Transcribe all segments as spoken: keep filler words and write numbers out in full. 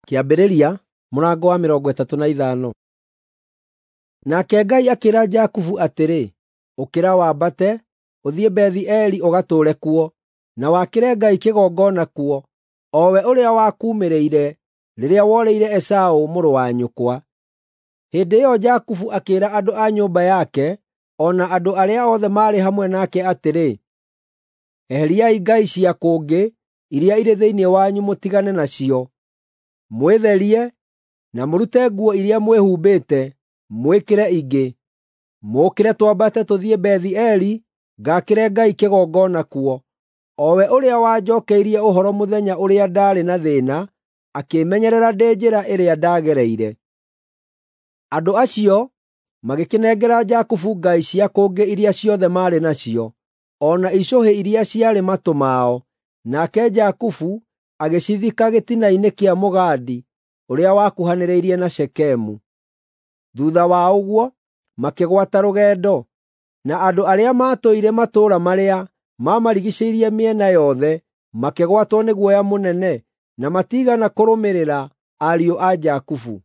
Kĩambĩrĩria mũrango wa mĩrongo ĩtatũ na ithano. Nake Ngai akĩĩra Jakubu atĩrĩ, ũkĩra wambate, ũthiĩ Bethi-Eli ũgatũũre kuo, na wakĩre Ngai kĩgongona kuo, o we ũrĩa wakuumĩrĩire rĩrĩa worĩire Esaũ mũrũ wa nyũkwa. Hĩndĩ ĩyo Jakubu akĩĩra andũ a nyũmba yake, o na andũ arĩa othe maarĩ hamwe nake atĩrĩ, eheriai ngai cia kũngĩ iria irĩ thĩinĩ wanyu mũtigane nacio. Mwĩtherie, na mũrute nguo iria mwĩhumbĩte, mwĩkĩre ingĩ. Mũũkĩre twambate tũthiĩ Bethi-Eli, ngaakĩre Ngai kĩgongona kuo, o we ũrĩa wanjookeirie ũhoro mũthenya ũrĩa ndaarĩ na thĩĩna, akĩĩmenyerera ndĩ njĩra ĩrĩa ndagereire. Andũ acio magĩkĩnengera Jakubu ngai cia kũngĩ iria ciothe maarĩ nacio, o na icũhĩ iria ciarĩ matũ mao, nake Jakubu agĩcithika gĩtina-inĩ kĩa mũgandi ũrĩa wakuhanĩrĩirie na Shekemu. Thuutha wa ũguo makĩgwata rũgendo, na andũ arĩa maatũire matũũra marĩa maamarigicĩirie mĩena yothe makĩgwatwo nĩ guoya mũnene, na matiigana kũrũmĩrĩra ariũ a Jakubu.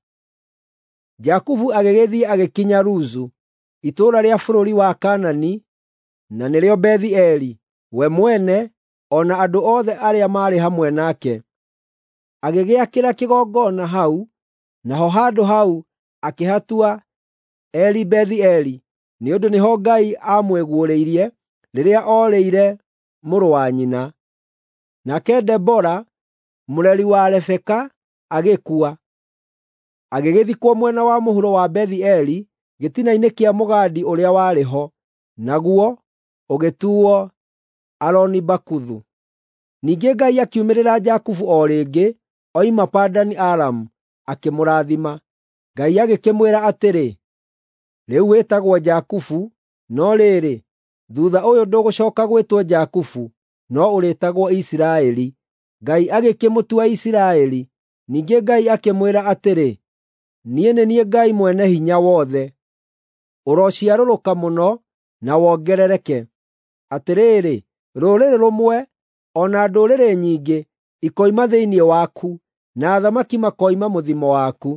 Jakubu agĩgĩthiĩ agĩkinya Luzu, itũũra rĩa bũrũri wa Kaanani, na nĩrĩo Bethi-Eli, we mwene o na andũ othe arĩa maarĩ hamwe nake. Agĩgĩakĩra kĩgongona hau, naho handũ hau akĩhatua Eli Bethi-Eli, nĩ ũndũ nĩho Ngai aamwĩguũrĩirie rĩrĩa oorĩire mũrũ wa nyina. Nake Debora, mũreri wa Rebeka, agĩkua. Agĩgĩthikwo mwena wa mũhuro wa Bethi-Eli, gĩtina-inĩ kĩa mũgandi ũrĩa warĩ ho, naguo ũgĩtuuo Aloni-Bakuthu. Ningĩ Ngai akiumĩrĩra Jakubu o rĩngĩ, oima Padani-Aramu, akĩmũrathima. Ngai agĩkĩmwĩra atĩrĩ, rĩu wĩtagwo Jakubu, no rĩrĩ, thuutha ũyũ ndũgũcooka gwĩtwo Jakubu, no ũrĩĩtagwo Isiraeli. Ngai agĩkĩmũtua Isiraeli. Ningĩ Ngai akĩmwĩra atĩrĩ, niĩ nĩ niĩ Ngai Mwene-Hinya-Wothe. Ũrociarũrũka mũno na wongerereke. Atĩrĩrĩ, rũrĩrĩ rũmwe, o na ndũrĩrĩ nyingĩ, ikoima thĩinĩ waku, na athamaki makoima mũthimo waku.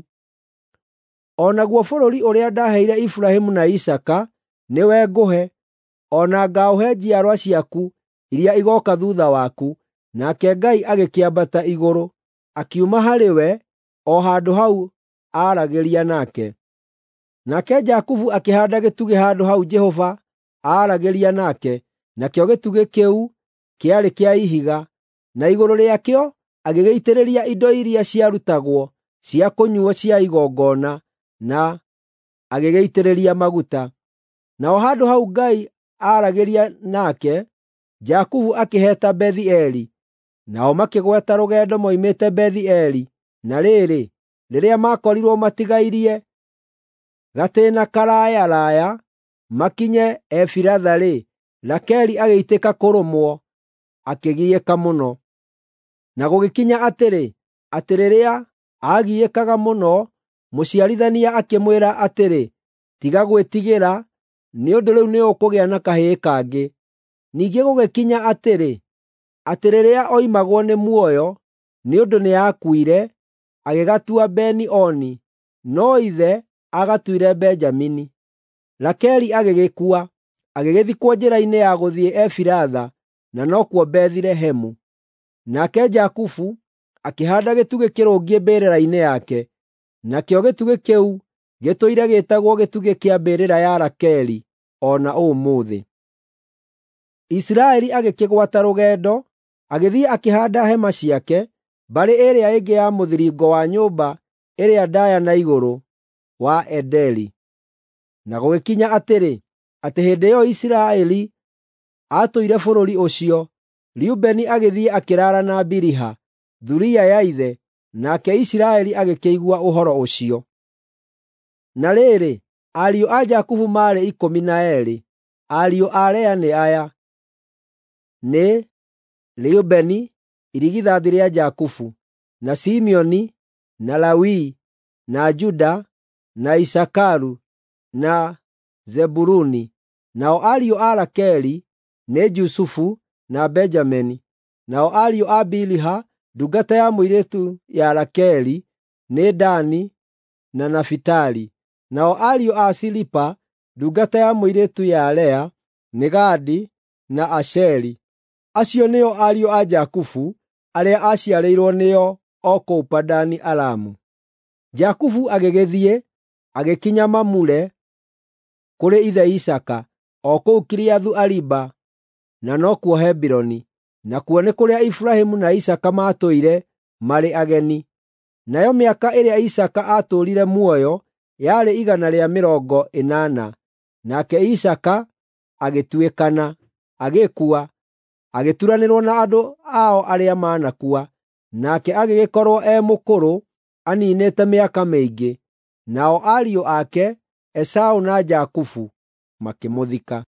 O naguo bũrũri ũrĩa ndaheire Iburahĩmu na Isaaka, nĩwe ngũhe, o na ngaũhe njiarwa ciaku iria igooka thuutha waku. Nake Ngai agĩkĩambata igũrũ, akiuma harĩ we, o handũ hau aaragĩria nake. Nake Jakubu akĩhaanda gĩtugĩ handũ hau Jehova aaragĩria nake, nakĩo gĩtugĩ kĩu kĩarĩ kĩa ihiga, na igũrũ rĩakĩo agĩgĩitĩrĩria indo iria ciarutagwo cia kũnyuuo cia igongona, na agĩgĩitĩrĩria maguta. Naho handũ hau Ngai aaragĩria nake, Jakubu akĩheeta Bethi-Eli. Nao makĩgweta rũgendo moimĩte Bethi-Eli, na rĩrĩ, rĩrĩa maakorirwo matigairie gatĩĩna karaaya-raaya makinye Efiratha-rĩ, Rakeli agĩitĩka kũrũmwo, akĩgiĩka mũno. Na gũgĩkinya atĩrĩ, atĩ rĩrĩa aagiĩkaga mũno, mũciarithania akĩmwĩra atĩrĩ, tiga gwĩtigĩra, nĩ ũndũ rĩu nĩũkũgĩa na kahĩĩ kangĩ. Ningĩ gũgĩkinya atĩrĩ, atĩ rĩrĩa oimagwo nĩ muoyo, nĩ ũndũ nĩakuire, agĩgatua Beni-Oni, no ithe agatuire Benjamini. Rakeli agĩgĩkua, agĩgĩthikwo njĩra-inĩ ya gũthiĩ Efiratha, na nokuo Bethilehemu. Nake Jakubu akĩhaanda gĩtugĩ kĩrũngiĩ mbĩrĩra-inĩ yake, nakĩo gĩtugĩ kĩu gĩtũire gĩĩtagwo gĩtugĩ kĩa mbĩrĩra ya Rakeli o na ũmũthĩ. Isiraeli agĩkĩgwata rũgendo, agĩthiĩ akĩhaanda hema ciake mbarĩ ĩrĩa ĩngĩ ya mũthiringo wa nyũmba ĩrĩa ndaaya na igũrũ wa Ederi. Na gũgĩkinya atĩrĩ, atĩ hĩndĩ ĩyo Isiraeli aatũire bũrũri ũcio, Rubeni agĩthiĩ akĩraara na Biliha, thuriya ya ithe, nake Isiraeli agĩkĩigua ũhoro ũcio. Na rĩrĩ, ariũ a Jakubu maarĩ ikũmi na eerĩ. Ariũ a Lea nĩ aya: nĩ Reubeni, irigithathi rĩa Jakubu, na Simeoni, na Lawi, na Juda, na Isakaru, na Zebuluni. Nao ariũ a Rakeli nĩ Jusufu na Benjamini. Nao ariũ a Biliha, ndungata ya mũirĩtu ya Rakeli, nĩ Dani na Nafitali. Nao ariũ a Silipa, ndungata ya mũirĩtu ya Lea, nĩ Gadi na Asheri. Acio nĩo ariũ a Jakubu arĩa aaciarĩirwo nĩo o kũu Padani Aramu. Jakubu agĩgĩthiĩ, agĩkinya Mamure kũrĩ ithe Isaka, o kũu Kiriathu-Ariba, na nokuo Hebironi. Nakuo nĩ kũrĩa Iburahĩmu na Isaka maatũire marĩ ageni. Nayo mĩaka ĩrĩa Isaka aatũũrire muoyo yarĩ igana rĩa mĩrongo ĩnana. Nake Isaka agĩtuĩkana, agĩkua, agĩturanĩrwo na andũ ao arĩa maanakua, nake agĩgĩkorwo e mũkũrũ, aniinĩte mĩaka mĩingĩ. Nao ariũ ake, Esaũ na Jakubu, makĩmũthika.